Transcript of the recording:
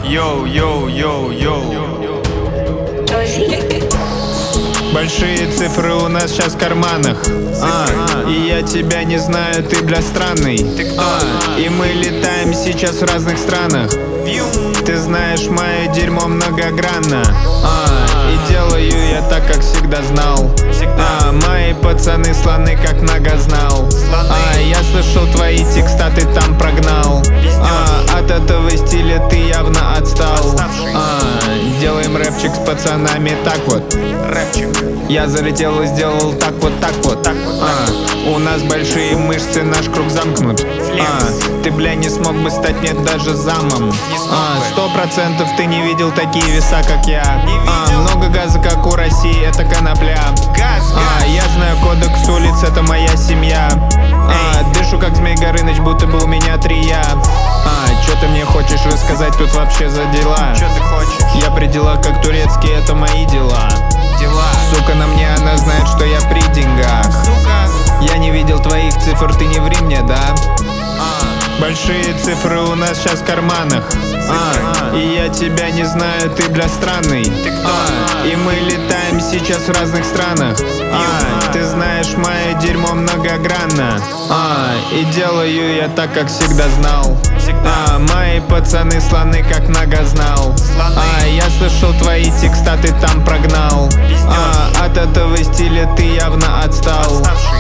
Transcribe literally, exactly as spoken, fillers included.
Йоу, йоу, йоу, йоу. Большие цифры у нас сейчас в карманах, а, и я тебя не знаю, ты, бля, странный. Ты кто? А, и мы летаем сейчас в разных странах. Ты знаешь, мое дерьмо многогранно, а, и делаю я так, как всегда знал. А, мои пацаны слоны, как многознал. А, я слышал твои текста, ты там прогнал. А, от этого стиля ты явно отстал. А, делаем рэпчик с пацанами так вот. Рэпчик. Я залетел и сделал так вот, так вот, так вот. А, у нас большие мышцы, наш круг замкнут. А, ты, бля, не смог бы стать мне даже замом. А, сто процентов ты не видел такие веса, как я. А, много газа, как у России, это конопля. А, я знаю кодекс улиц, это моя семья. А, дышу как Змей Горыныч, будто бы у меня три я. А, чё ты мне хочешь рассказать тут вообще за дела? Чё ты хочешь? Я при делах как турецкий, это мои дела. Дела. Сука, на мне она знает, что я при деньгах. Сука. Я не видел твоих цифр, ты не ври мне, да? А. Большие цифры у нас сейчас в карманах, а, и я тебя не знаю, ты, бля, странный. Ты кто? А, и мы летаем сейчас в разных странах. А, ты знаешь, мое дерьмо многогранно. А, и делаю я так, как всегда знал. А, мои пацаны слоны, как многознал. А, я слышал твои текста, ты там прогнал. А, от этого стиля ты явно отстал.